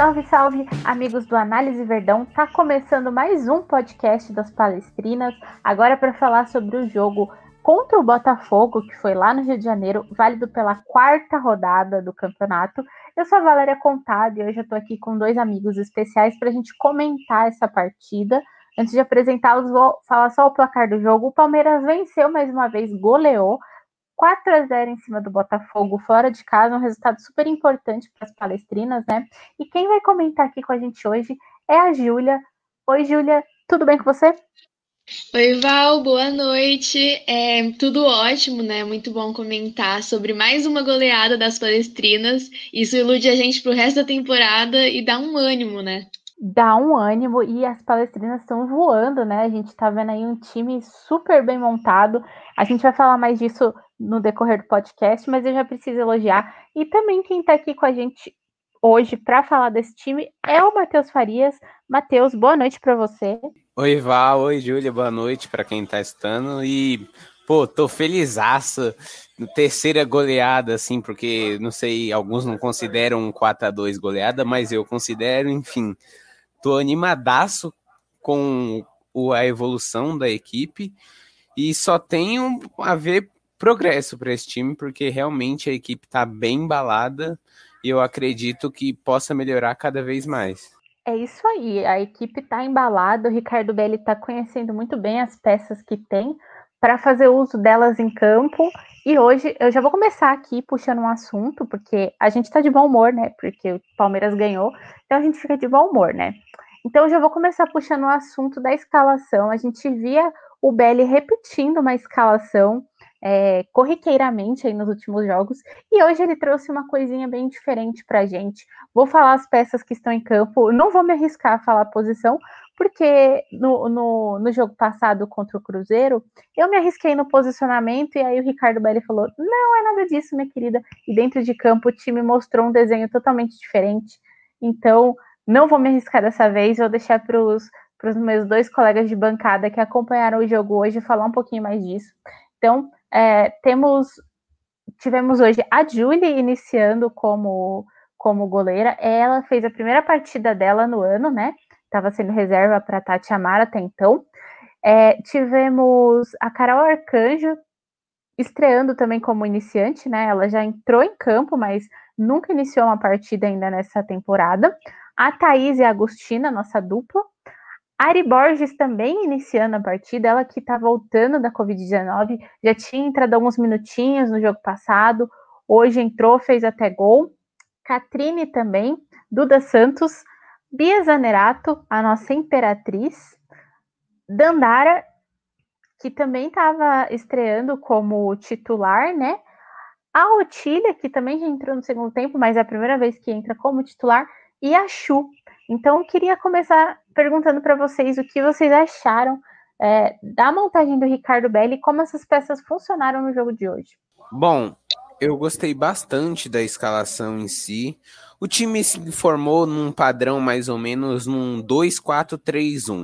Salve, salve, amigos do Análise Verdão. Tá começando mais um podcast das Palestrinas, agora para falar sobre o jogo contra o Botafogo, que foi lá no Rio de Janeiro, válido pela quarta rodada do campeonato. Eu sou a Valéria Contado e hoje eu tô aqui com dois amigos especiais para a gente comentar essa partida. Antes de apresentá-los, vou falar só o placar do jogo. O Palmeiras venceu mais uma vez, goleou 4-0 em cima do Botafogo, fora de casa, um resultado super importante para as palestrinas, né? E quem vai comentar aqui com a gente hoje é a Júlia. Oi, Júlia, tudo bem com você? Oi, Val, boa noite. Tudo ótimo, né? Muito bom comentar sobre mais uma goleada das palestrinas. Isso ilude a gente pro resto da temporada e dá um ânimo, né? Dá um ânimo e as palestrinas estão voando, né? A gente tá vendo aí um time super bem montado. A gente vai falar mais disso no decorrer do podcast, mas eu já preciso elogiar. E também quem tá aqui com a gente hoje para falar desse time é o Matheus Farias. Matheus, boa noite para você. Oi, Val, oi, Júlia, boa noite para quem tá escutando. E, pô, tô felizaço. Terceira goleada, assim, porque, não sei, alguns não consideram um 4-2 goleada, mas eu considero, enfim. Tô animadaço com a evolução da equipe e só tenho a ver progresso para esse time, porque realmente a equipe tá bem embalada e eu acredito que possa melhorar cada vez mais. É isso aí, a equipe está embalada, o Ricardo Belli está conhecendo muito bem as peças que tem para fazer uso delas em campo. E hoje eu já vou começar aqui puxando um assunto, porque a gente está de bom humor, né? Porque o Palmeiras ganhou, então a gente fica de bom humor, né? Então eu já vou começar puxando o assunto da escalação. A gente via o Belli repetindo uma escalação corriqueiramente aí nos últimos jogos, e hoje ele trouxe uma coisinha bem diferente para a gente. Vou falar as peças que estão em campo, não vou me arriscar a falar a posição, porque no jogo passado contra o Cruzeiro, eu me arrisquei no posicionamento, e aí o Ricardo Belli falou, não é nada disso, minha querida, e dentro de campo o time mostrou um desenho totalmente diferente, então não vou me arriscar dessa vez, vou deixar para os meus dois colegas de bancada que acompanharam o jogo hoje falar um pouquinho mais disso. Então, tivemos hoje a Julie iniciando como goleira. Ela fez a primeira partida dela no ano, né? Estava sendo reserva para a Tati Amara até então. Tivemos a Carol Arcanjo estreando também como iniciante, né? Ela já entrou em campo, mas nunca iniciou uma partida ainda nessa temporada. A Thaís e a Agostina, nossa dupla. Ari Borges também iniciando a partida, ela que está voltando da Covid-19, já tinha entrado alguns minutinhos no jogo passado, hoje entrou, fez até gol. Catrine também, Duda Santos, Bia Zanerato, a nossa imperatriz, Dandara, que também estava estreando como titular, né? A Otília, que também já entrou no segundo tempo, mas é a primeira vez que entra como titular, e a Chu. Então, eu queria começar perguntando para vocês o que vocês acharam da montagem do Ricardo Belli e como essas peças funcionaram no jogo de hoje. Bom, eu gostei bastante da escalação em si. O time se formou num padrão mais ou menos num 2-4-3-1.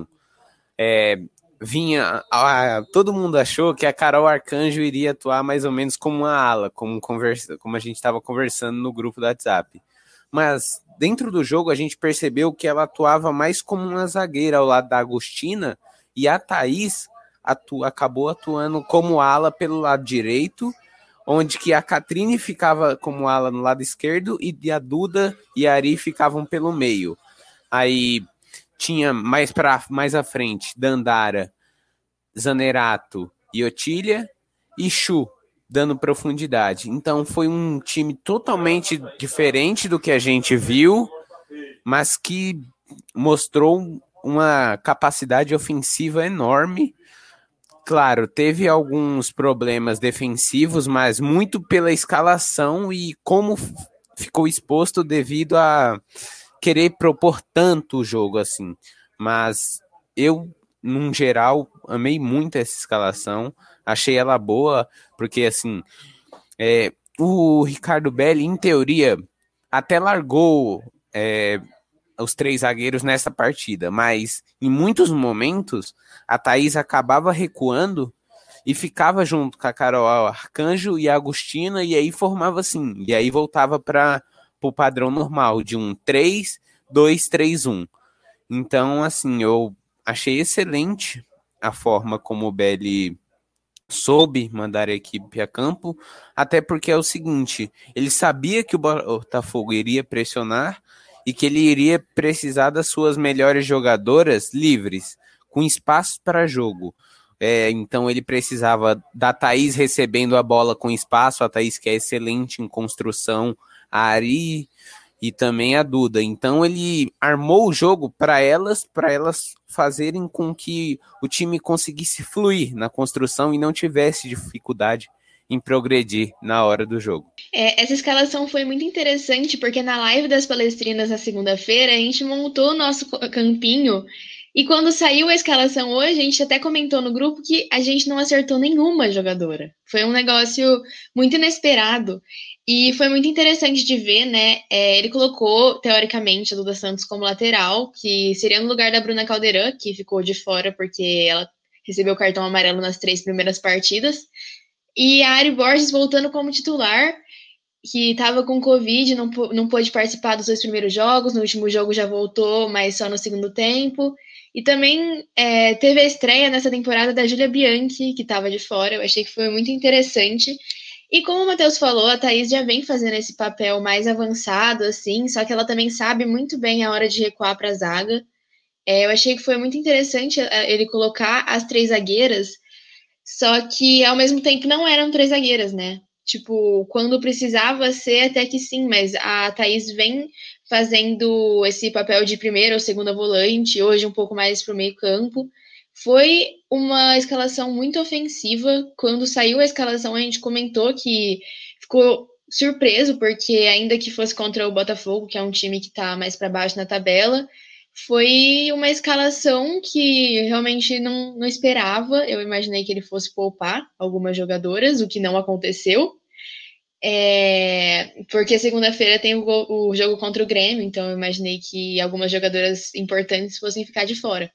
Todo mundo achou que a Carol Arcanjo iria atuar mais ou menos como uma ala, como a gente estava conversando no grupo do WhatsApp. Mas dentro do jogo a gente percebeu que ela atuava mais como uma zagueira ao lado da Agostina, e a Thaís acabou atuando como ala pelo lado direito, onde que a Catrine ficava como ala no lado esquerdo e a Duda e a Ari ficavam pelo meio. Aí tinha mais à frente Dandara, Zanerato e Otília e Chu dando profundidade. Então foi um time totalmente diferente do que a gente viu, mas que mostrou uma capacidade ofensiva enorme. Claro, teve alguns problemas defensivos, mas muito pela escalação e como ficou exposto devido a querer propor tanto o jogo assim. Mas eu, num geral, amei muito essa escalação. Achei ela boa, porque assim, o Ricardo Belli, em teoria, até largou os três zagueiros nessa partida, mas em muitos momentos a Thaís acabava recuando e ficava junto com a Carol Arcanjo e a Agostina, e aí formava assim, e aí voltava para o padrão normal de um 3, 2-3-1. Então, assim, eu achei excelente a forma como o Belli soube mandar a equipe a campo, até porque é o seguinte, ele sabia que o Botafogo iria pressionar e que ele iria precisar das suas melhores jogadoras livres, com espaço para jogo. Então ele precisava da Thaís recebendo a bola com espaço, a Thaís que é excelente em construção, a Ari e também a Duda. Então ele armou o jogo para elas fazerem com que o time conseguisse fluir na construção e não tivesse dificuldade em progredir na hora do jogo. Essa escalação foi muito interessante, porque na live das palestrinas na segunda-feira, a gente montou o nosso campinho, e quando saiu a escalação hoje, a gente até comentou no grupo que a gente não acertou nenhuma jogadora. Foi um negócio muito inesperado. E foi muito interessante de ver, né? Ele colocou, teoricamente, a Duda Santos como lateral, que seria no lugar da Bruna Caldeirão, que ficou de fora porque ela recebeu o cartão amarelo nas 3 primeiras partidas. E a Ari Borges voltando como titular, que estava com Covid, não pôde participar dos 2 primeiros jogos. No último jogo já voltou, mas só no segundo tempo. E também teve a estreia nessa temporada da Júlia Bianchi, que estava de fora. Eu achei que foi muito interessante. E como o Matheus falou, a Thaís já vem fazendo esse papel mais avançado, assim, só que ela também sabe muito bem a hora de recuar para a zaga. Eu achei que foi muito interessante ele colocar as 3 zagueiras, só que ao mesmo tempo não eram 3 zagueiras, né? Tipo, quando precisava ser, até que sim, mas a Thaís vem fazendo esse papel de primeira ou segunda volante, hoje um pouco mais para o meio campo. Foi uma escalação muito ofensiva. Quando saiu a escalação, a gente comentou que ficou surpreso, porque ainda que fosse contra o Botafogo, que é um time que está mais para baixo na tabela, foi uma escalação que realmente não esperava. Eu imaginei que ele fosse poupar algumas jogadoras, o que não aconteceu. Porque segunda-feira tem o jogo contra o Grêmio, então eu imaginei que algumas jogadoras importantes fossem ficar de fora.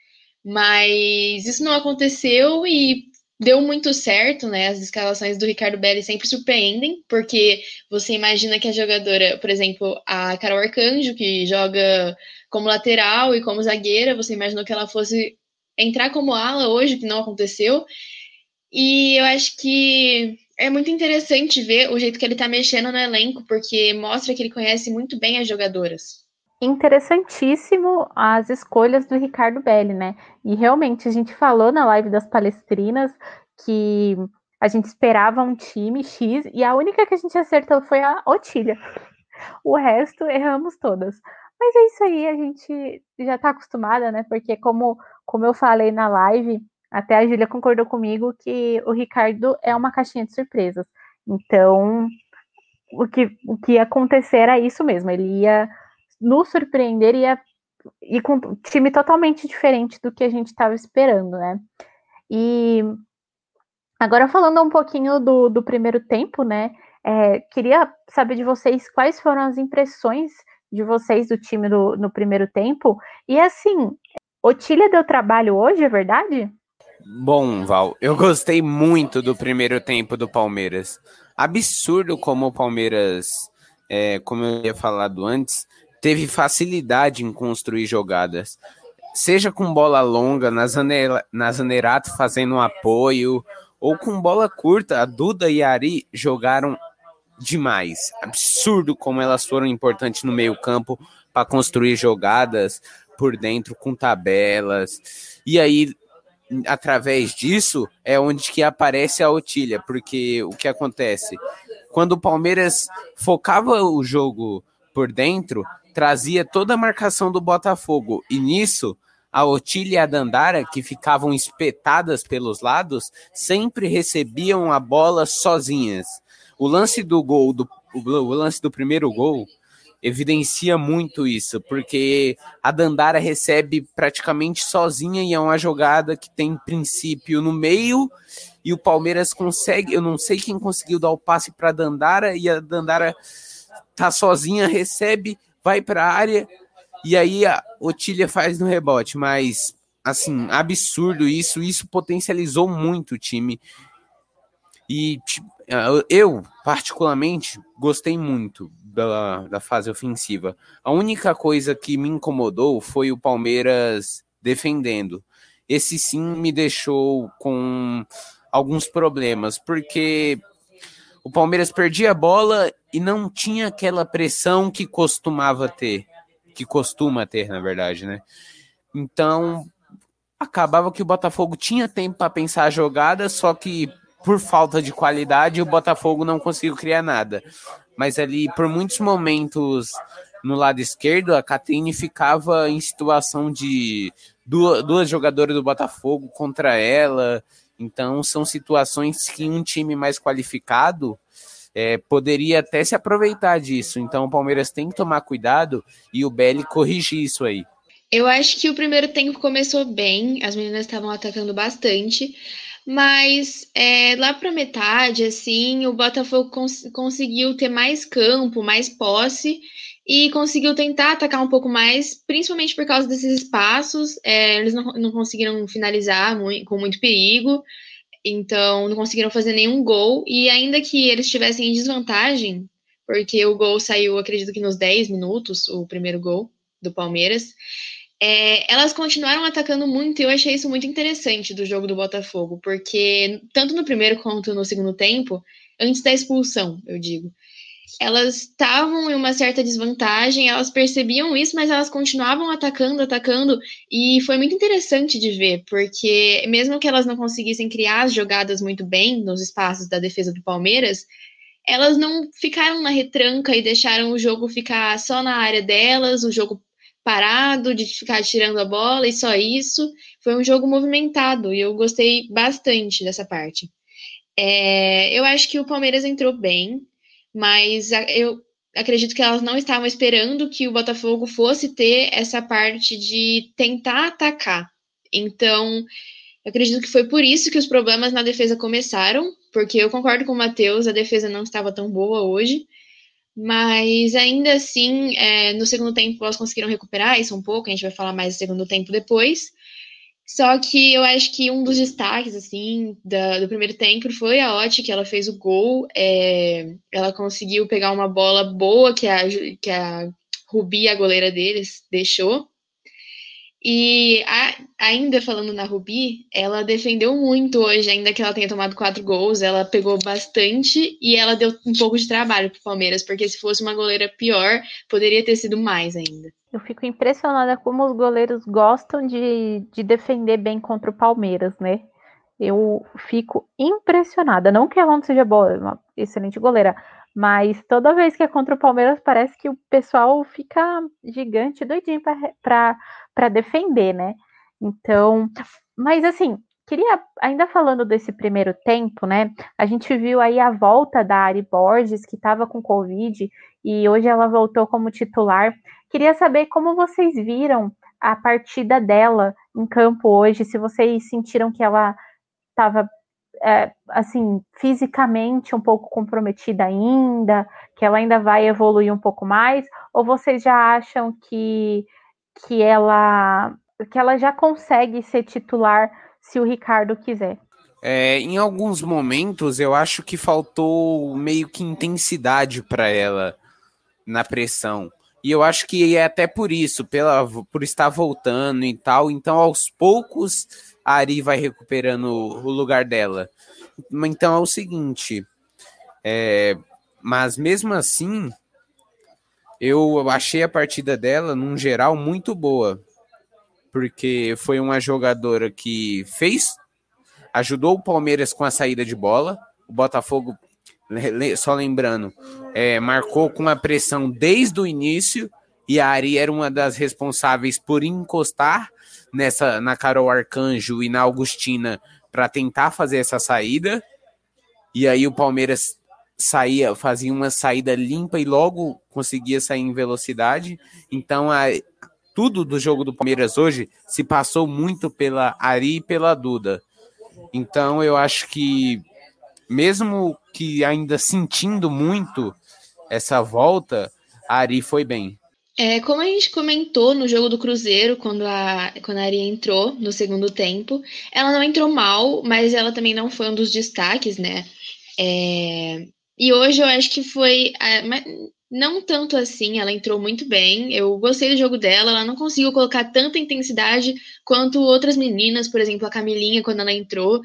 Mas isso não aconteceu e deu muito certo, né? As escalações do Ricardo Belli sempre surpreendem, porque você imagina que a jogadora, por exemplo, a Carol Arcanjo, que joga como lateral e como zagueira, você imaginou que ela fosse entrar como ala hoje, que não aconteceu. E eu acho que é muito interessante ver o jeito que ele tá mexendo no elenco, porque mostra que ele conhece muito bem as jogadoras. Interessantíssimo as escolhas do Ricardo Belli, né? E realmente a gente falou na live das palestrinas que a gente esperava um time X e a única que a gente acertou foi a Otília. O resto erramos todas. Mas é isso aí, a gente já tá acostumada, né? Porque como eu falei na live, até a Júlia concordou comigo que o Ricardo é uma caixinha de surpresas. Então, o que ia acontecer era isso mesmo, ele ia nos surpreender e com um time totalmente diferente do que a gente estava esperando, né? E agora falando um pouquinho do primeiro tempo, né? Queria saber de vocês quais foram as impressões de vocês do time no primeiro tempo. E assim, Otília deu trabalho hoje, é verdade? Bom, Val, eu gostei muito do primeiro tempo do Palmeiras. Absurdo como o Palmeiras, como eu tinha falado antes, teve facilidade em construir jogadas. Seja com bola longa, na Zanerato fazendo um apoio, ou com bola curta, a Duda e a Ari jogaram demais. Absurdo como elas foram importantes no meio campo para construir jogadas por dentro com tabelas. E aí, através disso, é onde que aparece a Otília, porque o que acontece? Quando o Palmeiras focava o jogo por dentro, trazia toda a marcação do Botafogo, e nisso a Otília e a Dandara, que ficavam espetadas pelos lados, sempre recebiam a bola sozinhas. O lance do gol, o lance do primeiro gol, evidencia muito isso, porque a Dandara recebe praticamente sozinha e é uma jogada que tem princípio no meio e o Palmeiras consegue, eu não sei quem conseguiu dar o passe para a Dandara e a Dandara tá sozinha, recebe, vai para a área e aí a Otília faz no rebote, mas assim, absurdo isso potencializou muito o time. E eu, particularmente, gostei muito da fase ofensiva. A única coisa que me incomodou foi o Palmeiras defendendo. Esse sim me deixou com alguns problemas, porque o Palmeiras perdia a bola e não tinha aquela pressão que costuma ter, na verdade, né? Então, acabava que o Botafogo tinha tempo para pensar a jogada, só que por falta de qualidade o Botafogo não conseguiu criar nada. Mas ali, por muitos momentos no lado esquerdo, a Catrine ficava em situação de duas jogadoras do Botafogo contra ela. Então, são situações que um time mais qualificado poderia até se aproveitar disso. Então, o Palmeiras tem que tomar cuidado e o Belli corrigir isso aí. Eu acho que o primeiro tempo começou bem, as meninas estavam atacando bastante, mas lá para metade, assim, o Botafogo conseguiu ter mais campo, mais posse e conseguiu tentar atacar um pouco mais, principalmente por causa desses espaços. Eles não conseguiram finalizar com muito perigo, então não conseguiram fazer nenhum gol. E ainda que eles estivessem em desvantagem, porque o gol saiu, acredito que nos 10 minutos, o primeiro gol do Palmeiras. Elas continuaram atacando muito e eu achei isso muito interessante do jogo do Botafogo, porque tanto no primeiro quanto no segundo tempo, antes da expulsão, eu digo, elas estavam em uma certa desvantagem, elas percebiam isso, mas elas continuavam atacando, e foi muito interessante de ver, porque mesmo que elas não conseguissem criar as jogadas muito bem nos espaços da defesa do Palmeiras, elas não ficaram na retranca e deixaram o jogo ficar só na área delas, o jogo parado, de ficar tirando a bola e só isso. Foi um jogo movimentado e eu gostei bastante dessa parte. Eu acho que o Palmeiras entrou bem, mas eu acredito que elas não estavam esperando que o Botafogo fosse ter essa parte de tentar atacar. Então, eu acredito que foi por isso que os problemas na defesa começaram, porque eu concordo com o Matheus, a defesa não estava tão boa hoje. Mas ainda assim, no segundo tempo elas conseguiram recuperar isso um pouco, a gente vai falar mais do segundo tempo depois. Só que eu acho que um dos destaques, assim, do primeiro tempo foi a Oti, que ela fez o gol. Ela conseguiu pegar uma bola boa que a Rubi, a goleira deles, deixou. E ainda falando na Rubi, ela defendeu muito hoje, ainda que ela tenha tomado 4 gols, ela pegou bastante e ela deu um pouco de trabalho pro Palmeiras, porque se fosse uma goleira pior, poderia ter sido mais ainda. Eu fico impressionada como os goleiros gostam de defender bem contra o Palmeiras, né? Eu fico impressionada. Não que ela não seja boa, é uma excelente goleira, mas toda vez que é contra o Palmeiras, parece que o pessoal fica gigante, doidinho para defender, né? Então, mas assim, queria, ainda falando desse primeiro tempo, né? A gente viu aí a volta da Ari Borges, que estava com Covid, e hoje ela voltou como titular. Queria saber como vocês viram a partida dela em campo hoje, se vocês sentiram que ela estava assim, fisicamente um pouco comprometida ainda, que ela ainda vai evoluir um pouco mais, ou vocês já acham que ela já consegue ser titular se o Ricardo quiser? Em alguns momentos eu acho que faltou meio que intensidade para ela na pressão. E eu acho que é até por isso, por estar voltando e tal. Então, aos poucos, a Ari vai recuperando o lugar dela. Então, é o seguinte. Mas mesmo assim, eu achei a partida dela, num geral, muito boa. Porque foi uma jogadora que ajudou o Palmeiras com a saída de bola. O Botafogo, só lembrando, marcou com a pressão desde o início e a Ari era uma das responsáveis por encostar na Carol Arcanjo e na Augustina para tentar fazer essa saída. E aí o Palmeiras fazia uma saída limpa e logo conseguia sair em velocidade. Então tudo do jogo do Palmeiras hoje se passou muito pela Ari e pela Duda. Então eu acho que mesmo que ainda sentindo muito essa volta, a Ari foi bem. Como a gente comentou no jogo do Cruzeiro, quando a Ari entrou no segundo tempo, ela não entrou mal, mas ela também não foi um dos destaques, né? E hoje eu acho que foi não tanto assim, ela entrou muito bem. Eu gostei do jogo dela, ela não conseguiu colocar tanta intensidade quanto outras meninas, por exemplo, a Camilinha quando ela entrou,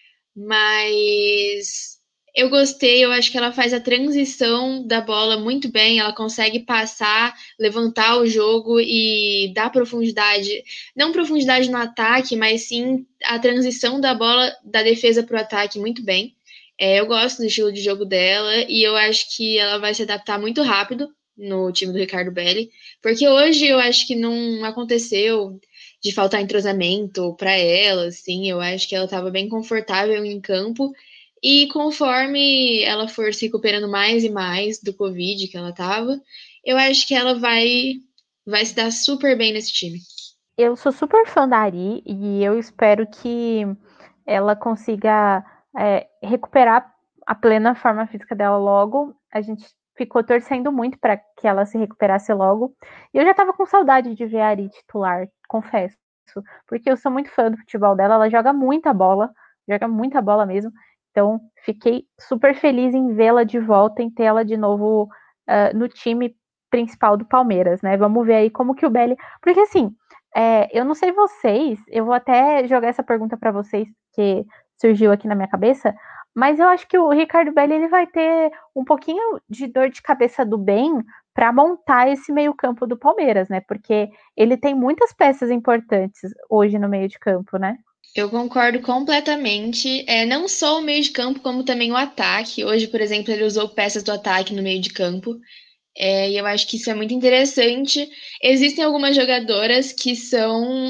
mas eu gostei, eu acho que ela faz a transição da bola muito bem, ela consegue passar, levantar o jogo e dar profundidade, não profundidade no ataque, mas sim a transição da bola da defesa para o ataque muito bem. Eu gosto do estilo de jogo dela e eu acho que ela vai se adaptar muito rápido no time do Ricardo Belli, porque hoje eu acho que não aconteceu de faltar entrosamento para ela, assim, eu acho que ela estava bem confortável em campo e conforme ela for se recuperando mais e mais do Covid que ela estava, eu acho que ela vai se dar super bem nesse time. Eu sou super fã da Ari e eu espero que ela consiga recuperar a plena forma física dela logo. A gente ficou torcendo muito para que ela se recuperasse logo. E eu já estava com saudade de ver a Ari titular, confesso. Porque eu sou muito fã do futebol dela, ela joga muita bola mesmo. Então, fiquei super feliz em vê-la de volta, em tê-la de novo no time principal do Palmeiras, né? Vamos ver aí como que o Belli... Porque, assim, eu não sei vocês, eu vou até jogar essa pergunta para vocês, que surgiu aqui na minha cabeça, mas eu acho que o Ricardo Belli ele vai ter um pouquinho de dor de cabeça do bem para montar esse meio-campo do Palmeiras, né? Porque ele tem muitas peças importantes hoje no meio de campo, né? Eu concordo completamente. Não só o meio de campo, como também o ataque. Hoje, por exemplo, ele usou peças do ataque no meio de campo. E eu acho que isso é muito interessante. Existem algumas jogadoras que são,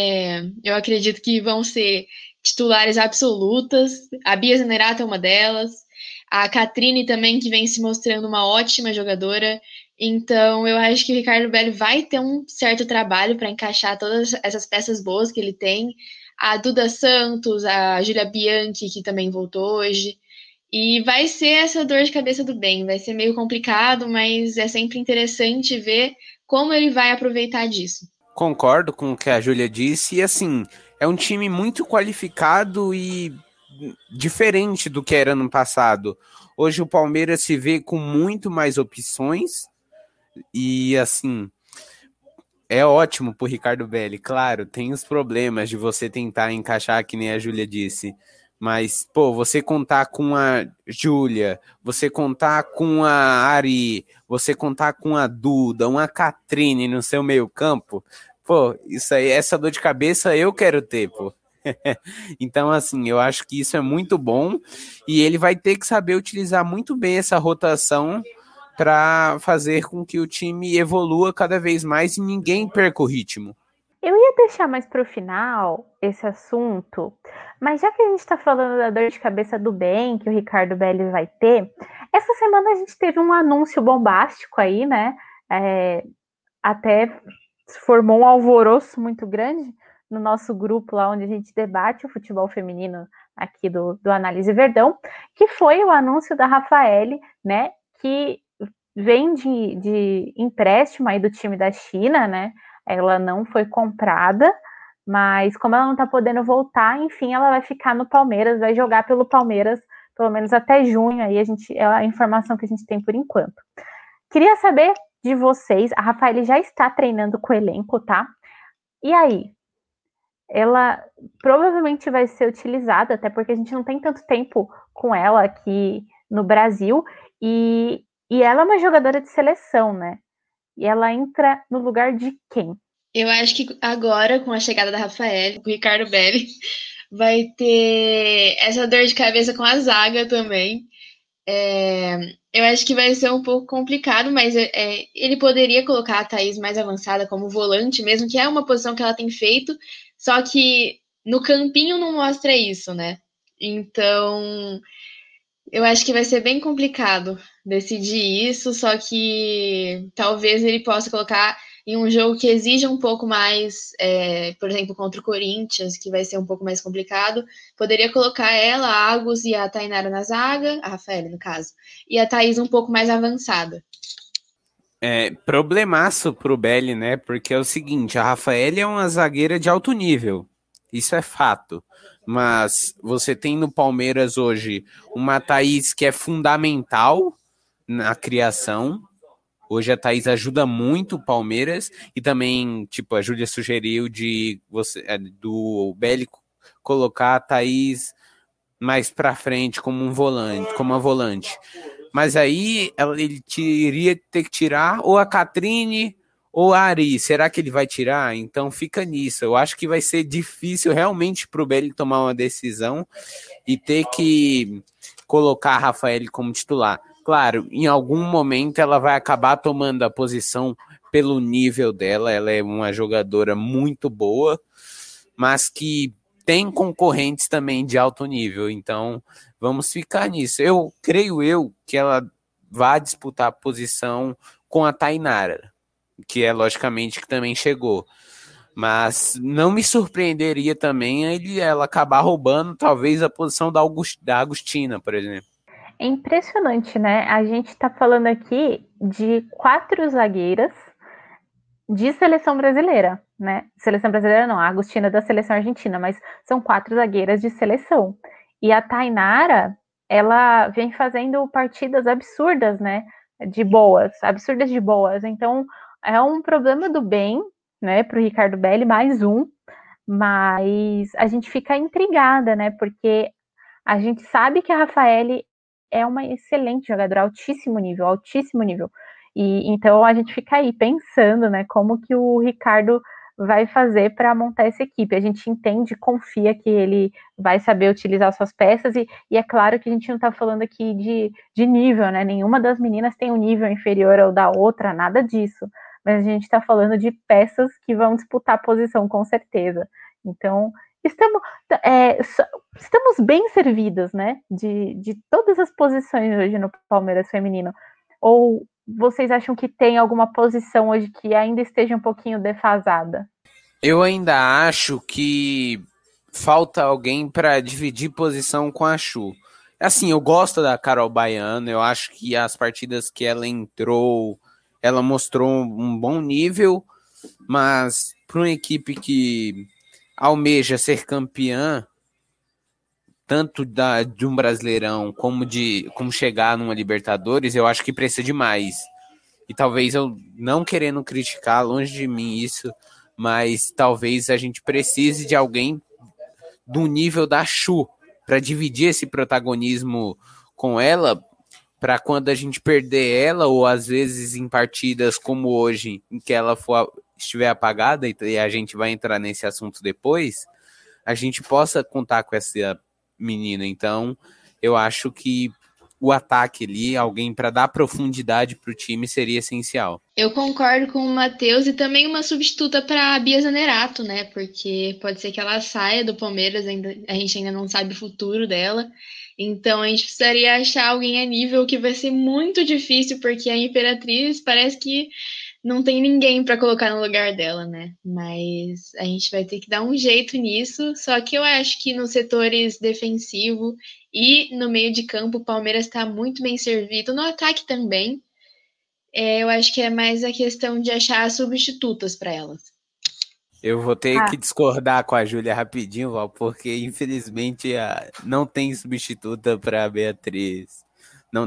eu acredito que vão ser titulares absolutas. A Bia Zanerato é uma delas. A Catrine também, que vem se mostrando uma ótima jogadora. Então, eu acho que o Ricardo Belli vai ter um certo trabalho para encaixar todas essas peças boas que ele tem. A Duda Santos, a Júlia Bianchi, que também voltou hoje. E vai ser essa dor de cabeça do bem. Vai ser meio complicado, mas é sempre interessante ver como ele vai aproveitar disso. Concordo com o que a Júlia disse. E assim, é um time muito qualificado e diferente do que era no passado. Hoje o Palmeiras se vê com muito mais opções. E assim, é ótimo pro Ricardo Belli. Claro, tem os problemas de você tentar encaixar, que nem a Júlia disse. Mas, pô, você contar com a Júlia, você contar com a Ari, você contar com a Duda, uma Catrine no seu meio campo, pô, isso aí, essa dor de cabeça eu quero ter, pô. Então, assim, eu acho que isso é muito bom e ele vai ter que saber utilizar muito bem essa rotação para fazer com que o time evolua cada vez mais e ninguém perca o ritmo. Eu ia deixar mais para o final esse assunto, mas já que a gente está falando da dor de cabeça do bem que o Ricardo Belli vai ter, essa semana a gente teve um anúncio bombástico aí, né? Até formou um alvoroço muito grande no nosso grupo lá onde a gente debate o futebol feminino aqui do Análise Verdão, que foi o anúncio da Rafaele, né? Que vem de empréstimo aí do time da China, né? Ela não foi comprada, mas como ela não tá podendo voltar, enfim, ela vai ficar no Palmeiras, vai jogar pelo Palmeiras, pelo menos até junho, aí é a informação que a gente tem por enquanto. Queria saber de vocês, a Rafaele já está treinando com o elenco, tá? E aí? Ela provavelmente vai ser utilizada, até porque a gente não tem tanto tempo com ela aqui no Brasil, e ela é uma jogadora de seleção, né? E ela entra no lugar de quem? Eu acho que agora, com a chegada da Rafael, o Ricardo Belli vai ter essa dor de cabeça com a zaga também. Eu acho que vai ser um pouco complicado, mas ele poderia colocar a Thaís mais avançada como volante, mesmo que é uma posição que ela tem feito, só que no campinho não mostra isso, né? Então, eu acho que vai ser bem complicado decidir isso, só que talvez ele possa colocar em um jogo que exija um pouco mais, por exemplo, contra o Corinthians, que vai ser um pouco mais complicado, poderia colocar ela, a Agus e a Tainara na zaga, a Rafaela, no caso, e a Thaís um pouco mais avançada. Problemaço pro Belli, né? Porque é o seguinte, a Rafaela é uma zagueira de alto nível. isso é fato. Mas você tem no Palmeiras hoje uma Thaís que é fundamental na criação. Hoje a Thaís ajuda muito o Palmeiras e também, tipo, a Júlia sugeriu do Bélico colocar a Thaís mais para frente como um volante, como uma volante. Mas aí ele iria ter que tirar ou a Catrine ou a Ari. Será que ele vai tirar? Então fica nisso. Eu acho que vai ser difícil realmente para o Belli tomar uma decisão e ter que colocar a Rafaele como titular. Claro, em algum momento ela vai acabar tomando a posição pelo nível dela. Ela é uma jogadora muito boa, mas que tem concorrentes também de alto nível. Então, vamos ficar nisso. Eu creio que ela vai disputar a posição com a Tainara, que é logicamente que também chegou. Mas não me surpreenderia também ela acabar roubando talvez a posição da Agostina, por exemplo. É impressionante, né? A gente tá falando aqui de 4 zagueiras de seleção brasileira, né? Seleção brasileira não, a Agostina é da seleção argentina, mas são 4 zagueiras de seleção. E a Tainara, ela vem fazendo partidas absurdas, né? Absurdas de boas. Então, é um problema do bem, né, para o Ricardo Belli, mais um, mas a gente fica intrigada, né? Porque a gente sabe que a Rafaele é uma excelente jogadora, altíssimo nível, altíssimo nível. E então a gente fica aí pensando, né, como que o Ricardo vai fazer para montar essa equipe. A gente entende, confia que ele vai saber utilizar suas peças, e é claro que a gente não está falando aqui de nível, né? Nenhuma das meninas tem um nível inferior ao da outra, nada disso. Mas a gente está falando de peças que vão disputar a posição com certeza. Então, estamos bem servidas, né? De todas as posições hoje no Palmeiras feminino. Ou vocês acham que tem alguma posição hoje que ainda esteja um pouquinho defasada? Eu ainda acho que falta alguém para dividir posição com a Chu. Assim, eu gosto da Carol Baiano, eu acho que as partidas que ela entrou, ela mostrou um bom nível, mas para uma equipe que almeja ser campeã, tanto de um Brasileirão como chegar numa Libertadores, eu acho que precisa de mais. E talvez eu não querendo criticar, longe de mim isso, mas talvez a gente precise de alguém do nível da Chu para dividir esse protagonismo com ela, para quando a gente perder ela, ou às vezes em partidas como hoje, em que ela estiver apagada, e a gente vai entrar nesse assunto depois, a gente possa contar com essa menina. Então, eu acho que o ataque ali, alguém para dar profundidade para o time seria essencial. Eu concordo com o Matheus e também uma substituta para a Bia Zanerato, né? Porque pode ser que ela saia do Palmeiras, a gente ainda não sabe o futuro dela. Então a gente precisaria achar alguém a nível, que vai ser muito difícil, porque a Imperatriz parece que não tem ninguém para colocar no lugar dela, né? Mas a gente vai ter que dar um jeito nisso. Só que eu acho que nos setores defensivo e no meio de campo o Palmeiras está muito bem servido. No ataque também. Eu acho que é mais a questão de achar substitutas para elas. Eu vou ter que discordar com a Júlia rapidinho, Val, porque infelizmente não tem substituta para a Beatriz. Não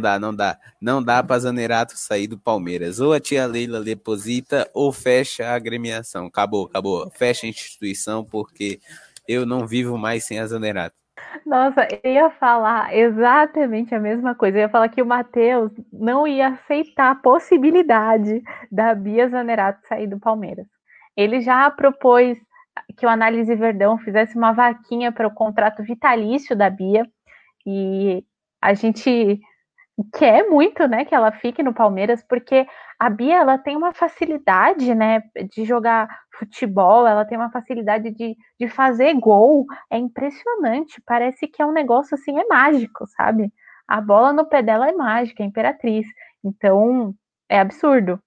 dá para Zanerato sair do Palmeiras. Ou a tia Leila deposita ou fecha a agremiação. Acabou. Fecha a instituição, porque eu não vivo mais sem a Zanerato. Nossa, eu ia falar exatamente a mesma coisa. Eu ia falar que o Matheus não ia aceitar a possibilidade da Bia Zanerato sair do Palmeiras. Ele já propôs que o Análise Verdão fizesse uma vaquinha para o contrato vitalício da Bia, e a gente quer muito, né, que ela fique no Palmeiras, porque a Bia, ela tem uma facilidade, né, de jogar futebol, ela tem uma facilidade de fazer gol, é impressionante, parece que é um negócio assim, é mágico, sabe? A bola no pé dela é mágica, é Imperatriz, então é absurdo.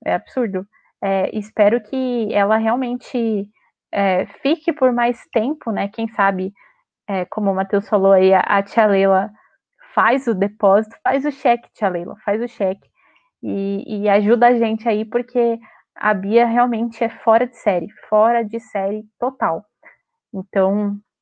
Espero que ela realmente fique por mais tempo, né, quem sabe, como o Matheus falou aí, a tia Leila faz o depósito, faz o cheque, tia Leila, faz o cheque e ajuda a gente aí, porque a Bia realmente é fora de série total. Então,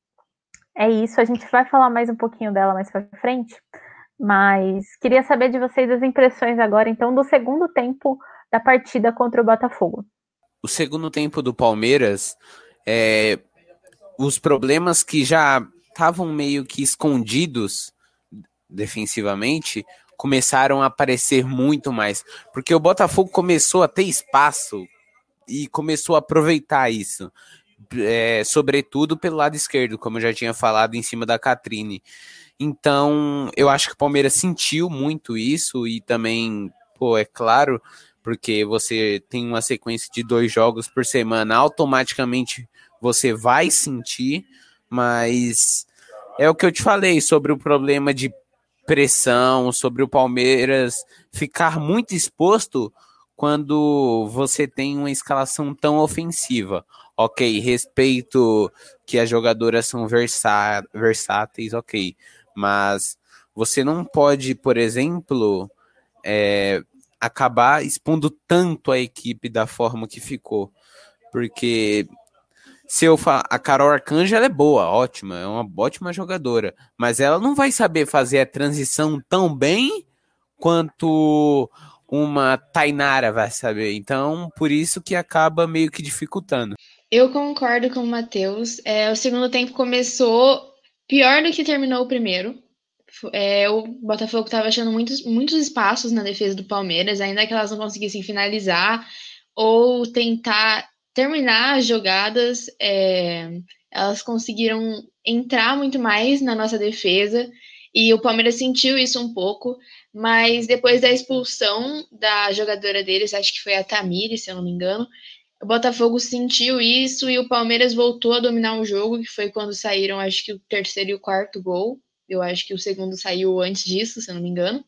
É isso, a gente vai falar mais um pouquinho dela mais pra frente, mas queria saber de vocês as impressões agora, então, do segundo tempo da partida contra o Botafogo. O segundo tempo do Palmeiras, os problemas que já estavam meio que escondidos defensivamente começaram a aparecer muito mais, porque o Botafogo começou a ter espaço e começou a aproveitar isso, sobretudo pelo lado esquerdo, como eu já tinha falado, em cima da Catrine. Então, eu acho que o Palmeiras sentiu muito isso e também, é claro, porque você tem uma sequência de 2 jogos por semana, automaticamente você vai sentir, mas é o que eu te falei sobre o problema de pressão, sobre o Palmeiras ficar muito exposto quando você tem uma escalação tão ofensiva. Ok, respeito que as jogadoras são versáteis, ok, mas você não pode, por exemplo, acabar expondo tanto a equipe da forma que ficou, porque a Carol Arcanjo, ela é boa, ótima, é uma ótima jogadora, mas ela não vai saber fazer a transição tão bem quanto uma Tainara vai saber. Então, por isso que acaba meio que dificultando. Eu concordo com o Matheus. O segundo tempo começou pior do que terminou o primeiro. O Botafogo estava achando muitos espaços na defesa do Palmeiras, ainda que elas não conseguissem finalizar ou tentar terminar as jogadas, elas conseguiram entrar muito mais na nossa defesa e o Palmeiras sentiu isso um pouco, mas depois da expulsão da jogadora deles, acho que foi a Tamires, se eu não me engano, o Botafogo sentiu isso e o Palmeiras voltou a dominar o jogo, que foi quando saíram, acho que o terceiro e o quarto gol. Eu acho que o segundo saiu antes disso, se eu não me engano.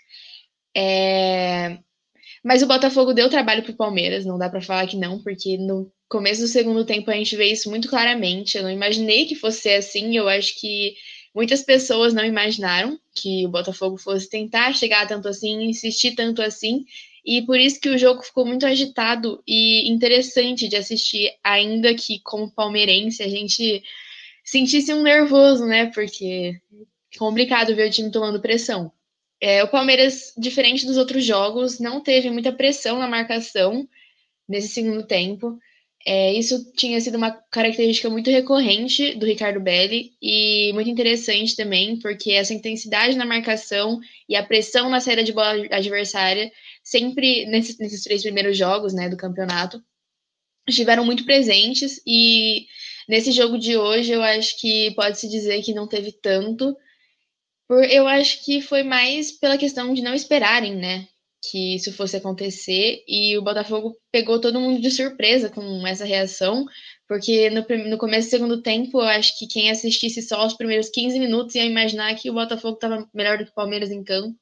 Mas o Botafogo deu trabalho pro Palmeiras, não dá pra falar que não, porque no começo do segundo tempo a gente vê isso muito claramente. Eu não imaginei que fosse ser assim, eu acho que muitas pessoas não imaginaram que o Botafogo fosse tentar chegar tanto assim, insistir tanto assim, e por isso que o jogo ficou muito agitado e interessante de assistir, ainda que como palmeirense a gente sentisse um nervoso, né? Porque é complicado ver o time tomando pressão. O Palmeiras, diferente dos outros jogos, não teve muita pressão na marcação nesse segundo tempo. Isso tinha sido uma característica muito recorrente do Ricardo Belli e muito interessante também, porque essa intensidade na marcação e a pressão na saída de bola adversária, sempre nesses 3 primeiros jogos, né, do campeonato, estiveram muito presentes e nesse jogo de hoje eu acho que pode-se dizer que não teve tanto, eu acho que foi mais pela questão de não esperarem, né, que isso fosse acontecer, e o Botafogo pegou todo mundo de surpresa com essa reação, porque no começo do segundo tempo, eu acho que quem assistisse só os primeiros 15 minutos ia imaginar que o Botafogo estava melhor do que o Palmeiras em campo,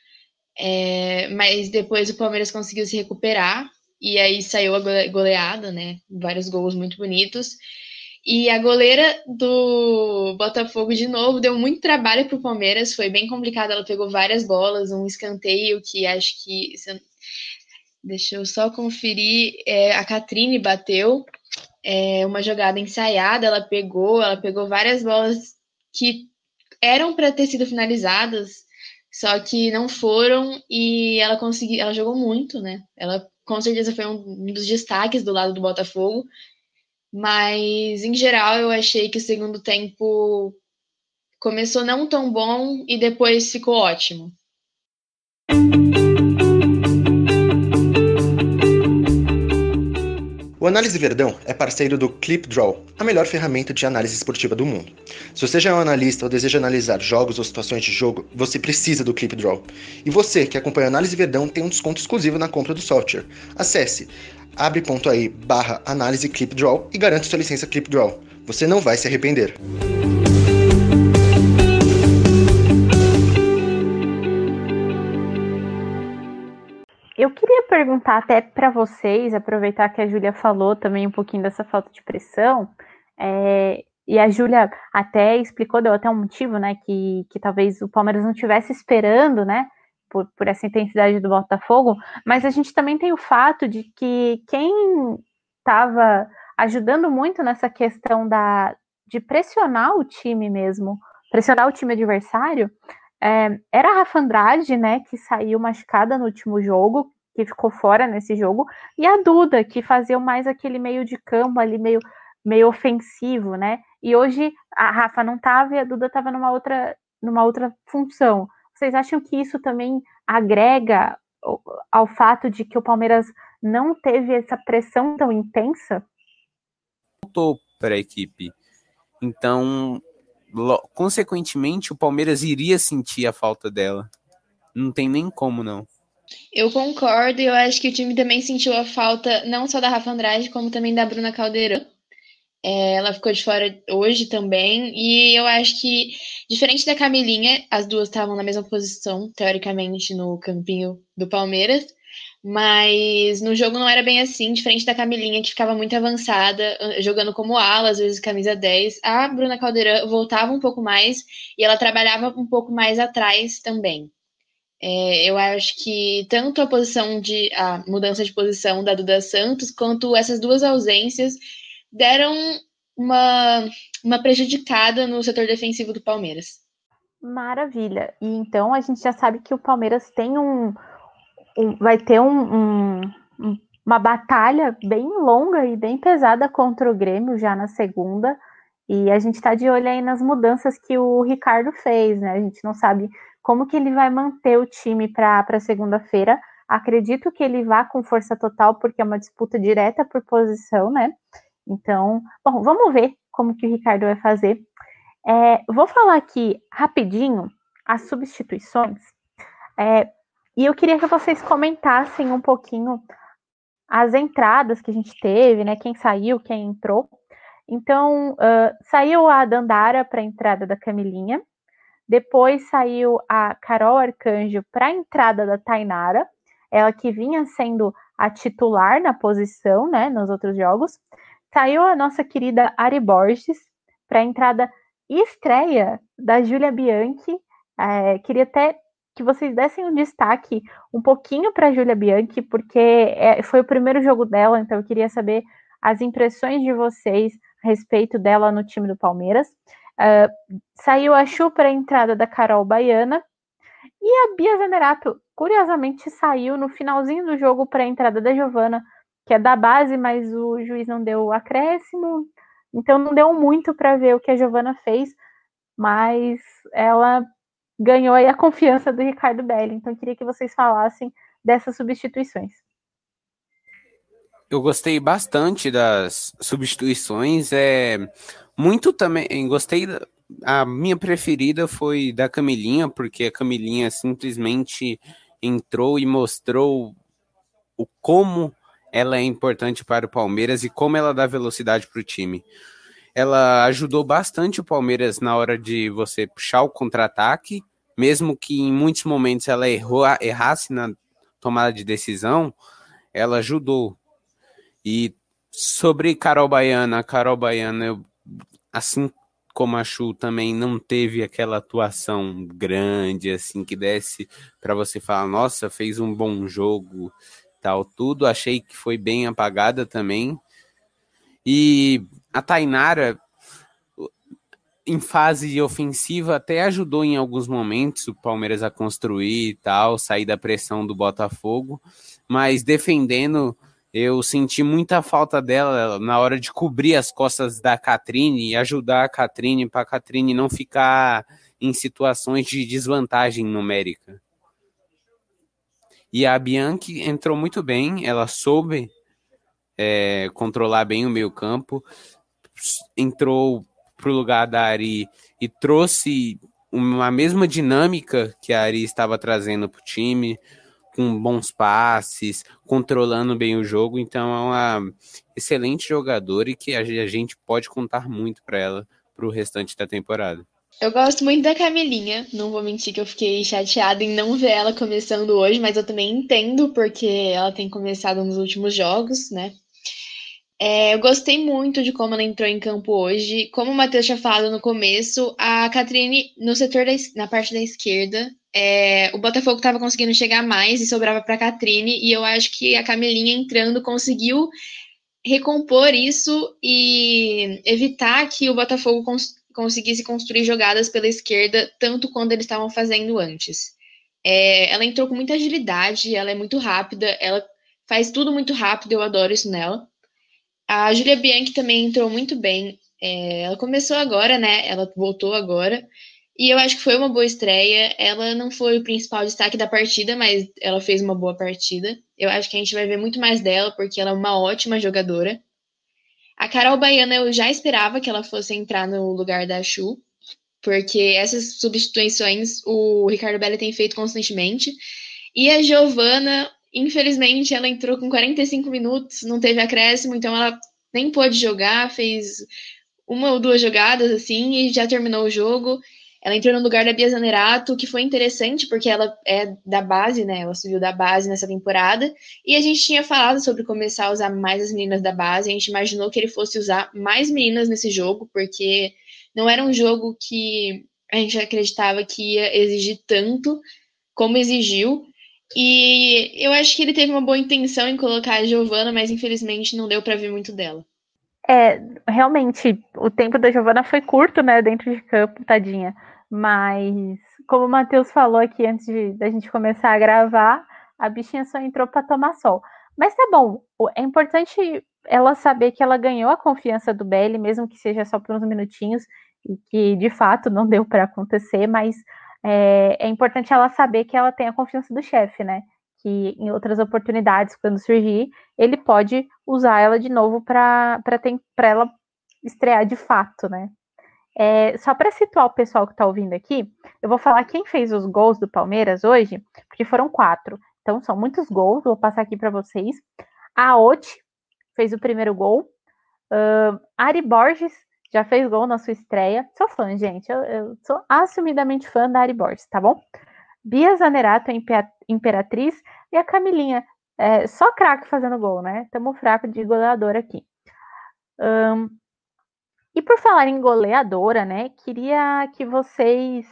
mas depois o Palmeiras conseguiu se recuperar, e aí saiu a goleada, né, vários gols muito bonitos, e a goleira do Botafogo, de novo, deu muito trabalho para o Palmeiras. Foi bem complicado. Ela pegou várias bolas, um escanteio que acho que... Deixa eu só conferir. A Catrine bateu. Uma jogada ensaiada. Ela pegou várias bolas que eram para ter sido finalizadas, só que não foram. E ela conseguiu. Ela jogou muito, né? Ela com certeza foi um dos destaques do lado do Botafogo. Mas, em geral, eu achei que o segundo tempo começou não tão bom e depois ficou ótimo. O Análise Verdão é parceiro do ClipDraw, a melhor ferramenta de análise esportiva do mundo. Se você já é um analista ou deseja analisar jogos ou situações de jogo, você precisa do ClipDraw. E você que acompanha o Análise Verdão tem um desconto exclusivo na compra do software. Acesse abre.ai/análise ClipDraw e garanta sua licença ClipDraw. Você não vai se arrepender. Eu queria perguntar até para vocês, aproveitar que a Júlia falou também um pouquinho dessa falta de pressão, e a Júlia até explicou, deu até um motivo, né, que talvez o Palmeiras não estivesse esperando, né, por essa intensidade do Botafogo, mas a gente também tem o fato de que quem estava ajudando muito nessa questão de pressionar o time mesmo, pressionar o time adversário, era a Rafa Andrade, né, que saiu machucada no último jogo, que ficou fora nesse jogo, e a Duda, que fazia mais aquele meio de campo ali, meio ofensivo, né? E hoje a Rafa não estava e a Duda estava numa outra função. Vocês acham que isso também agrega ao fato de que o Palmeiras não teve essa pressão tão intensa? Voltou para a equipe. Então, consequentemente, o Palmeiras iria sentir a falta dela. Não tem nem como, não. Eu concordo, e eu acho que o time também sentiu a falta não só da Rafa Andrade, como também da Bruna Caldeirão. Ela ficou de fora hoje também, e eu acho que, diferente da Camilinha, as duas estavam na mesma posição, teoricamente, no campinho do Palmeiras, mas no jogo não era bem assim, diferente da Camilinha, que ficava muito avançada, jogando como ala, às vezes camisa 10. A Bruna Caldeirão voltava um pouco mais, e ela trabalhava um pouco mais atrás também. Eu acho que tanto a mudança de posição da Duda Santos, quanto essas duas ausências deram uma prejudicada no setor defensivo do Palmeiras. Maravilha. E então a gente já sabe que o Palmeiras tem vai ter uma batalha bem longa e bem pesada contra o Grêmio já na segunda. E a gente está de olho aí nas mudanças que o Ricardo fez, né? A gente não sabe como que ele vai manter o time para segunda-feira. Acredito que ele vá com força total, porque é uma disputa direta por posição, né? Então, bom, vamos ver como que o Ricardo vai fazer. Vou falar aqui rapidinho as substituições. E eu queria que vocês comentassem um pouquinho as entradas que a gente teve, né? Quem saiu, quem entrou. Então, saiu a Dandara para a entrada da Camilinha. Depois saiu a Carol Arcanjo para a entrada da Tainara. Ela que vinha sendo a titular na posição, né? Nos outros jogos. Saiu a nossa querida Ari Borges para a entrada e estreia da Júlia Bianchi. Queria até que vocês dessem um destaque um pouquinho para a Júlia Bianchi, porque foi o primeiro jogo dela, então eu queria saber as impressões de vocês a respeito dela no time do Palmeiras. Saiu a Chu para a entrada da Carol Baiana, e a Bia Zanerato, curiosamente, saiu no finalzinho do jogo para a entrada da Giovana, que é da base, mas o juiz não deu acréscimo, então não deu muito para ver o que a Giovana fez, mas ela ganhou aí a confiança do Ricardo Belli. Então eu queria que vocês falassem dessas substituições. Eu gostei bastante das substituições, muito também, gostei, a minha preferida foi da Camilinha, porque a Camilinha simplesmente entrou e mostrou como ela é importante para o Palmeiras e como ela dá velocidade para o time. Ela ajudou bastante o Palmeiras na hora de você puxar o contra-ataque, mesmo que em muitos momentos ela errasse na tomada de decisão, ela ajudou. E sobre Carol Baiana, assim como a Chu, também não teve aquela atuação grande, assim, que desse para você falar, nossa, fez um bom jogo, tal, tudo. Achei que foi bem apagada também. E a Tainara, em fase ofensiva, até ajudou em alguns momentos o Palmeiras a construir e tal, sair da pressão do Botafogo, mas defendendo, eu senti muita falta dela na hora de cobrir as costas da Catrine e ajudar a Catrine, para a Catrine não ficar em situações de desvantagem numérica. E a Bianchi entrou muito bem, ela soube controlar bem o meio campo, entrou para o lugar da Ari e trouxe uma mesma dinâmica que a Ari estava trazendo para o time, com bons passes, controlando bem o jogo. Então é uma excelente jogadora e que a gente pode contar muito para ela para o restante da temporada. Eu gosto muito da Camilinha, não vou mentir que eu fiquei chateada em não ver ela começando hoje, mas eu também entendo porque ela tem começado nos últimos jogos, né? Eu gostei muito de como ela entrou em campo hoje. Como o Matheus tinha falado no começo, a Catrine, no setor na parte da esquerda, o Botafogo estava conseguindo chegar mais e sobrava para a Catrine, e eu acho que a Camilinha entrando conseguiu recompor isso e evitar que o Botafogo conseguisse construir jogadas pela esquerda, tanto quanto eles estavam fazendo antes. Ela entrou com muita agilidade, ela é muito rápida, ela faz tudo muito rápido, eu adoro isso nela. A Júlia Bianchi também entrou muito bem. Ela começou agora, né? Ela voltou agora. E eu acho que foi uma boa estreia. Ela não foi o principal destaque da partida, mas ela fez uma boa partida. Eu acho que a gente vai ver muito mais dela, porque ela é uma ótima jogadora. A Carol Baiana, eu já esperava que ela fosse entrar no lugar da Chu, porque essas substituições o Ricardo Belli tem feito constantemente. E a Giovana, infelizmente, ela entrou com 45 minutos, não teve acréscimo, então ela nem pôde jogar, fez uma ou duas jogadas, assim, e já terminou o jogo. Ela entrou no lugar da Bia Zanerato, que foi interessante, porque ela é da base, né? Ela subiu da base nessa temporada. E a gente tinha falado sobre começar a usar mais as meninas da base. A gente imaginou que ele fosse usar mais meninas nesse jogo, porque não era um jogo que a gente acreditava que ia exigir tanto como exigiu. E eu acho que ele teve uma boa intenção em colocar a Giovana, mas infelizmente não deu para ver muito dela. Realmente, o tempo da Giovana foi curto, né, dentro de campo, tadinha. Mas, como o Matheus falou aqui antes da gente começar a gravar, a bichinha só entrou para tomar sol. Mas tá bom, é importante ela saber que ela ganhou a confiança do Belli, mesmo que seja só por uns minutinhos, e que de fato não deu para acontecer, mas é importante ela saber que ela tem a confiança do chefe, né? Que em outras oportunidades, quando surgir, ele pode usar ela de novo para ela estrear de fato, né? Só para situar o pessoal que está ouvindo aqui, eu vou falar quem fez os gols do Palmeiras hoje, porque foram 4. Então são muitos gols, vou passar aqui para vocês. A Oti fez o primeiro gol. Ari Borges já fez gol na sua estreia. Sou fã, gente. Eu sou assumidamente fã da Ari Borges, tá bom? Bia Zanerato, Imperatriz, e a Camilinha. Só craque fazendo gol, né? Estamos fracos de goleadora aqui. E por falar em goleadora, né? Queria que vocês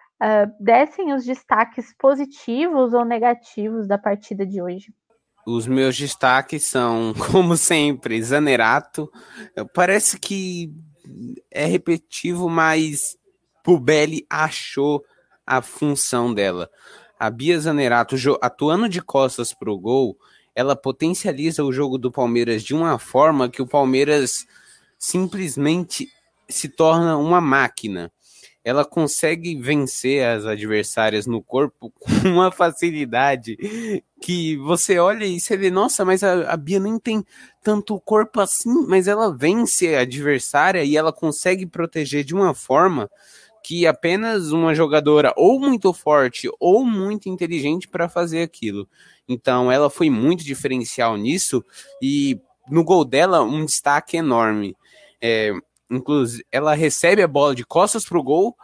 dessem os destaques positivos ou negativos da partida de hoje. Os meus destaques são, como sempre, Zanerato. Parece que é repetitivo, mas o Belli achou a função dela. A Bia Zanerato, atuando de costas para o gol, ela potencializa o jogo do Palmeiras de uma forma que o Palmeiras simplesmente se torna uma máquina. Ela consegue vencer as adversárias no corpo com uma facilidade que você olha e você vê, nossa, mas a Bia nem tem tanto corpo assim, mas ela vence a adversária e ela consegue proteger de uma forma que apenas uma jogadora ou muito forte ou muito inteligente para fazer aquilo. Então ela foi muito diferencial nisso e no gol dela um destaque enorme. Inclusive, ela recebe a bola de costas pro gol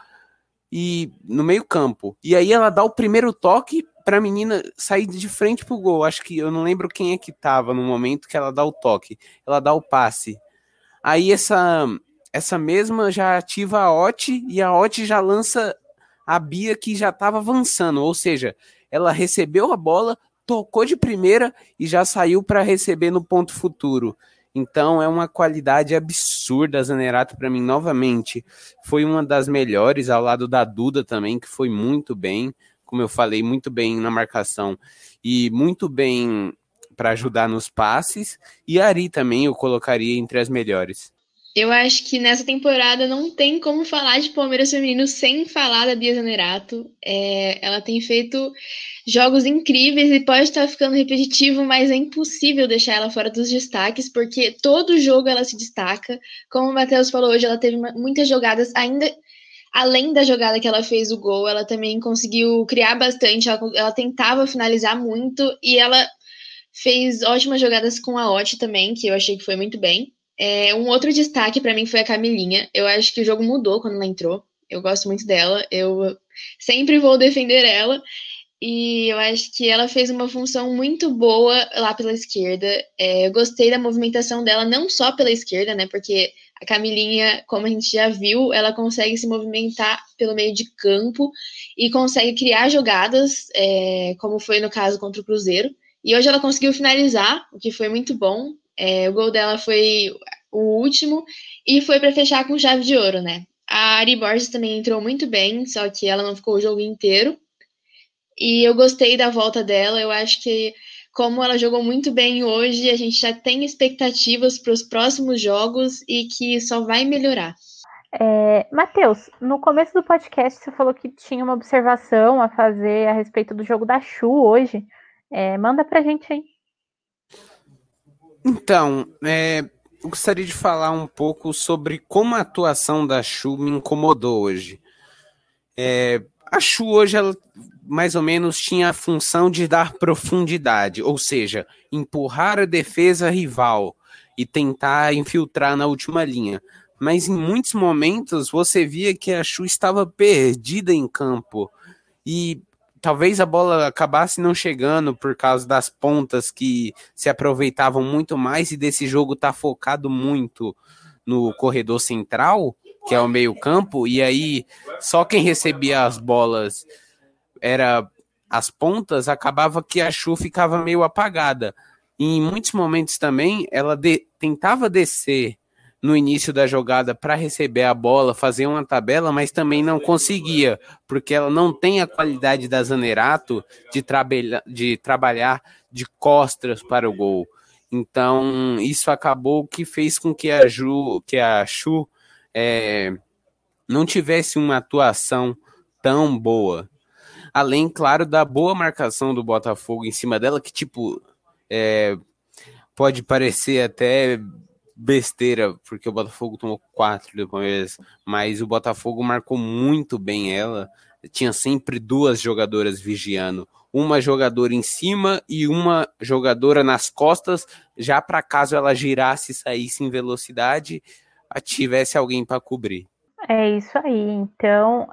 e no meio campo. E aí ela dá o primeiro toque para a menina sair de frente pro gol. Acho que eu não lembro quem é que tava no momento que ela dá o toque. Ela dá o passe. Aí essa mesma já ativa a Oti e a Oti já lança a Bia que já estava avançando. Ou seja, ela recebeu a bola, tocou de primeira e já saiu para receber no ponto futuro. Então é uma qualidade absurda a Zanerato para mim novamente. Foi uma das melhores ao lado da Duda também, que foi muito bem, como eu falei, muito bem na marcação e muito bem para ajudar nos passes. E a Ari também eu colocaria entre as melhores. Eu acho que nessa temporada não tem como falar de Palmeiras feminino sem falar da Bia Zanerato. Ela tem feito jogos incríveis e pode estar ficando repetitivo, mas é impossível deixar ela fora dos destaques, porque todo jogo ela se destaca. Como o Matheus falou hoje, ela teve muitas jogadas, ainda além da jogada que ela fez o gol, ela também conseguiu criar bastante, ela tentava finalizar muito e ela fez ótimas jogadas com a Oti também, que eu achei que foi muito bem. Um outro destaque para mim foi a Camilinha. Eu acho que o jogo mudou quando ela entrou. Eu gosto muito dela. Eu sempre vou defender ela. E eu acho que ela fez uma função muito boa lá pela esquerda. Eu gostei da movimentação dela, não só pela esquerda, né? Porque a Camilinha, como a gente já viu, ela consegue se movimentar pelo meio de campo e consegue criar jogadas, como foi no caso contra o Cruzeiro. E hoje ela conseguiu finalizar, o que foi muito bom. O gol dela foi o último e foi para fechar com chave de ouro, né? A Ari Borges também entrou muito bem, só que ela não ficou o jogo inteiro. E eu gostei da volta dela. Eu acho que, como ela jogou muito bem hoje, a gente já tem expectativas para os próximos jogos e que só vai melhorar. Matheus, no começo do podcast você falou que tinha uma observação a fazer a respeito do jogo da Chu hoje. Manda pra gente aí. Então, eu gostaria de falar um pouco sobre como a atuação da Chu me incomodou hoje. A Chu hoje, ela mais ou menos tinha a função de dar profundidade, ou seja, empurrar a defesa rival e tentar infiltrar na última linha. Mas em muitos momentos você via que a Chu estava perdida em campo e talvez a bola acabasse não chegando por causa das pontas que se aproveitavam muito mais e desse jogo tá focado muito no corredor central, que é o meio-campo, e aí só quem recebia as bolas era as pontas, acabava que a Chu ficava meio apagada. E em muitos momentos também ela tentava descer no início da jogada para receber a bola, fazer uma tabela, mas também não conseguia, porque ela não tem a qualidade da Zanerato de trabalhar de costas para o gol. Então, isso acabou que fez com que a Chu não tivesse uma atuação tão boa. Além, claro, da boa marcação do Botafogo em cima dela, que, pode parecer até besteira, porque o Botafogo tomou 4 do Palmeiras, mas o Botafogo marcou muito bem ela. Tinha sempre 2 jogadoras vigiando, uma jogadora em cima e uma jogadora nas costas, já para caso ela girasse e saísse em velocidade, tivesse alguém para cobrir. É isso aí. Então,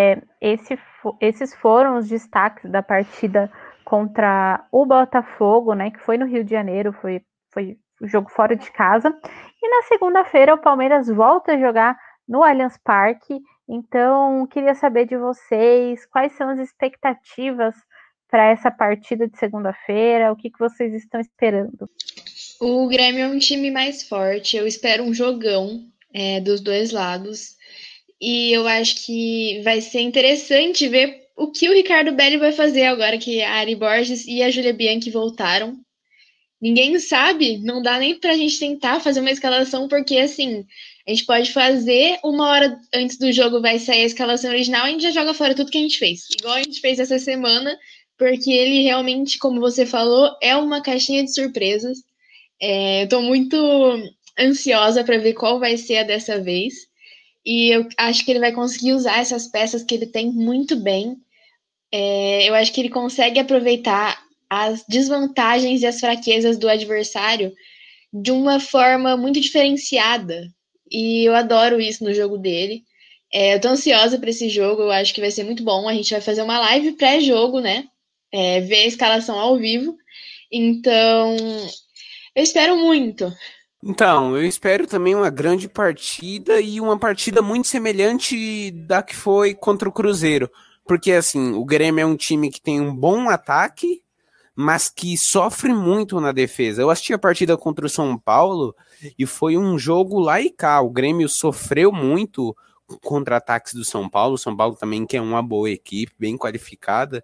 esses foram os destaques da partida contra o Botafogo, né, que foi no Rio de Janeiro, foi o jogo fora de casa. E na segunda-feira o Palmeiras volta a jogar no Allianz Parque. Então, queria saber de vocês quais são as expectativas para essa partida de segunda-feira, o que vocês estão esperando? O Grêmio é um time mais forte, eu espero um jogão dos dois lados. E eu acho que vai ser interessante ver o que o Ricardo Belli vai fazer agora que a Ari Borges e a Júlia Bianchi voltaram. Ninguém sabe, não dá nem pra gente tentar fazer uma escalação, porque assim, a gente pode fazer, 1 hora antes do jogo vai sair a escalação original, a gente já joga fora tudo que a gente fez. Igual a gente fez essa semana, porque ele realmente, como você falou, é uma caixinha de surpresas. Eu tô muito ansiosa para ver qual vai ser a dessa vez. E eu acho que ele vai conseguir usar essas peças que ele tem muito bem. Eu acho que ele consegue aproveitar as desvantagens e as fraquezas do adversário de uma forma muito diferenciada. E eu adoro isso no jogo dele. Eu tô ansiosa para esse jogo, eu acho que vai ser muito bom. A gente vai fazer uma live pré-jogo, né? Ver a escalação ao vivo. Então, eu espero muito. Então, eu espero também uma grande partida e uma partida muito semelhante da que foi contra o Cruzeiro. Porque, assim, o Grêmio é um time que tem um bom ataque, mas que sofre muito na defesa. Eu assisti a partida contra o São Paulo e foi um jogo lá e cá. O Grêmio sofreu muito contra ataques do São Paulo. O São Paulo também, que é uma boa equipe, bem qualificada.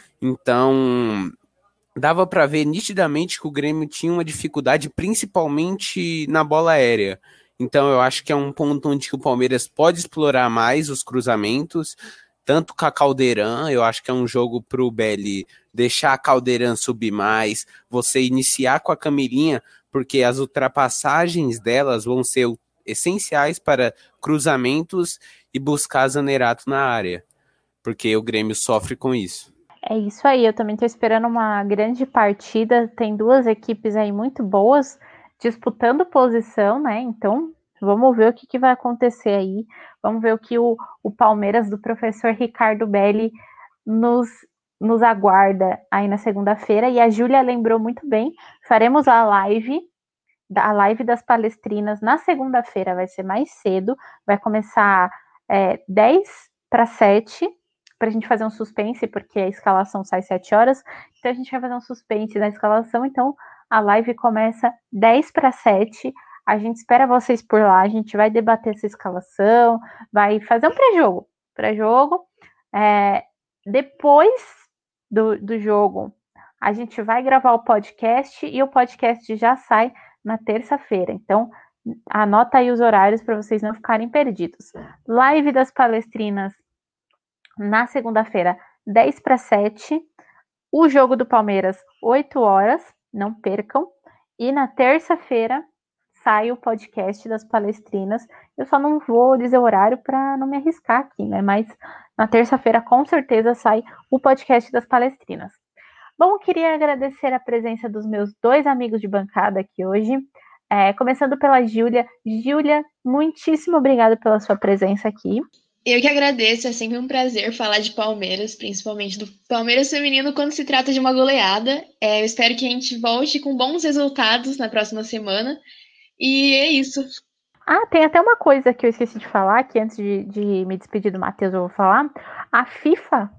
Então, dava para ver nitidamente que o Grêmio tinha uma dificuldade, principalmente na bola aérea. Então eu acho que é um ponto onde o Palmeiras pode explorar mais os cruzamentos, tanto com a Caldeirão. Eu acho que é um jogo para o Belli deixar a Caldeirão subir mais, você iniciar com a Camilinha, porque as ultrapassagens delas vão ser essenciais para cruzamentos e buscar Zanerato na área, porque o Grêmio sofre com isso. É isso aí, eu também estou esperando uma grande partida. Tem 2 equipes aí muito boas disputando posição, né? Então, vamos ver o que vai acontecer aí. Vamos ver o que o Palmeiras do professor Ricardo Belli nos aguarda aí na segunda-feira. E a Júlia lembrou muito bem, faremos a live das palestrinas na segunda-feira, vai ser mais cedo, vai começar 6:50, para a gente fazer um suspense, porque a escalação sai 7 horas, então a gente vai fazer um suspense na escalação. Então A live começa 10:07. A gente espera vocês por lá. A gente vai debater essa escalação, vai fazer um pré-jogo. Depois do jogo, a gente vai gravar o podcast e o podcast já sai na terça-feira. Então, anota aí os horários para vocês não ficarem perdidos. Live das palestrinas na segunda-feira, 10:07. O jogo do Palmeiras, 8 horas. Não percam. E na terça-feira sai o podcast das palestrinas. Eu só não vou dizer o horário para não me arriscar aqui, né? Mas na terça-feira, com certeza, sai o podcast das palestrinas. Bom, eu queria agradecer a presença dos meus 2 amigos de bancada aqui hoje. Começando pela Júlia. Júlia, muitíssimo obrigada pela sua presença aqui. Eu que agradeço, é sempre um prazer falar de Palmeiras, principalmente do Palmeiras feminino quando se trata de uma goleada. Eu espero que a gente volte com bons resultados na próxima semana. E é isso. Tem até uma coisa que eu esqueci de falar, que antes de me despedir do Matheus eu vou falar. A FIFA,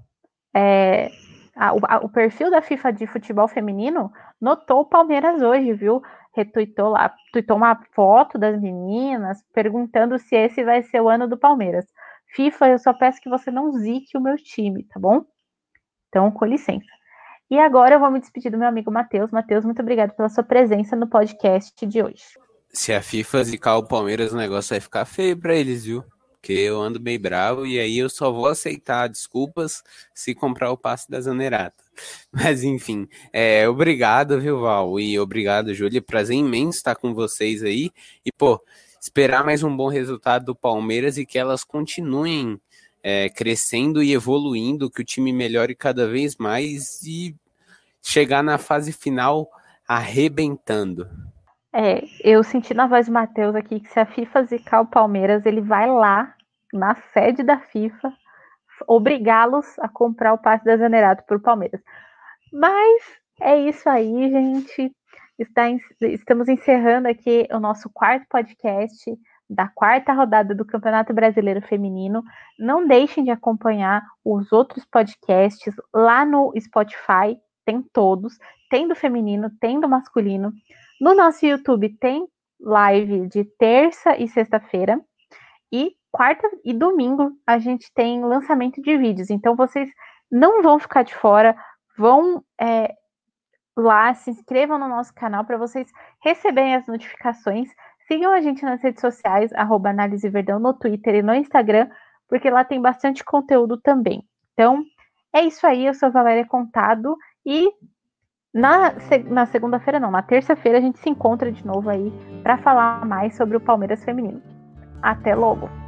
o perfil da FIFA de futebol feminino notou o Palmeiras hoje, viu? Retweetou uma foto das meninas, perguntando se esse vai ser o ano do Palmeiras. FIFA, eu só peço que você não zique o meu time, tá bom? Então, com licença. E agora eu vou me despedir do meu amigo Matheus. Matheus, muito obrigado pela sua presença no podcast de hoje. Se a FIFA zicar o Palmeiras, o negócio vai ficar feio pra eles, viu? Porque eu ando meio bravo e aí eu só vou aceitar desculpas se comprar o passe da Zanerato. Mas enfim, obrigado, viu, Val? E obrigado, Júlia. Prazer imenso estar com vocês aí. E, esperar mais um bom resultado do Palmeiras e que elas continuem crescendo e evoluindo, que o time melhore cada vez mais e chegar na fase final arrebentando. Eu senti na voz do Matheus aqui que se a FIFA zicar o Palmeiras, ele vai lá na sede da FIFA obrigá-los a comprar o passe da Zanerato para o Palmeiras. Mas é isso aí, gente. Estamos encerrando aqui o nosso 4º podcast da 4ª rodada do Campeonato Brasileiro Feminino. Não deixem de acompanhar os outros podcasts lá no Spotify. Tem todos. Tem do feminino, tem do masculino. No nosso YouTube tem live de terça e sexta-feira. E quarta e domingo a gente tem lançamento de vídeos. Então vocês não vão ficar de fora. Vão lá, se inscrevam no nosso canal para vocês receberem as notificações. Sigam a gente nas redes sociais, @AnáliseVerdão, no Twitter e no Instagram, porque lá tem bastante conteúdo também. Então, é isso aí. Eu sou Valéria Contado e na segunda-feira não, na terça-feira a gente se encontra de novo aí para falar mais sobre o Palmeiras feminino. Até logo!